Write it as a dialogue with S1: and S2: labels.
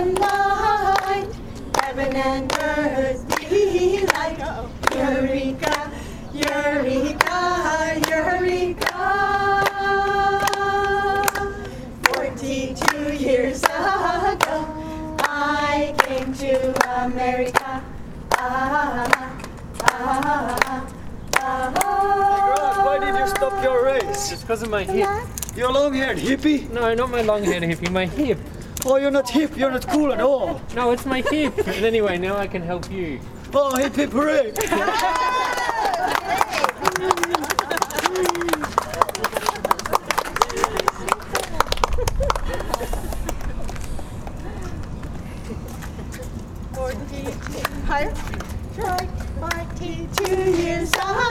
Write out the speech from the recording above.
S1: sunlight, heaven and earth delight. Eureka, Eureka, Eureka. 42 years ago, I came to America.
S2: Why did you stop your race?
S3: It's because of my hip.
S2: You're long-haired hippie?
S3: No, not my long-haired hippie, my hip.
S2: Oh, you're not hip, you're not cool at all.
S3: No, it's my hip. And anyway, now I can help you.
S2: Oh, hip hip hooray! 42 years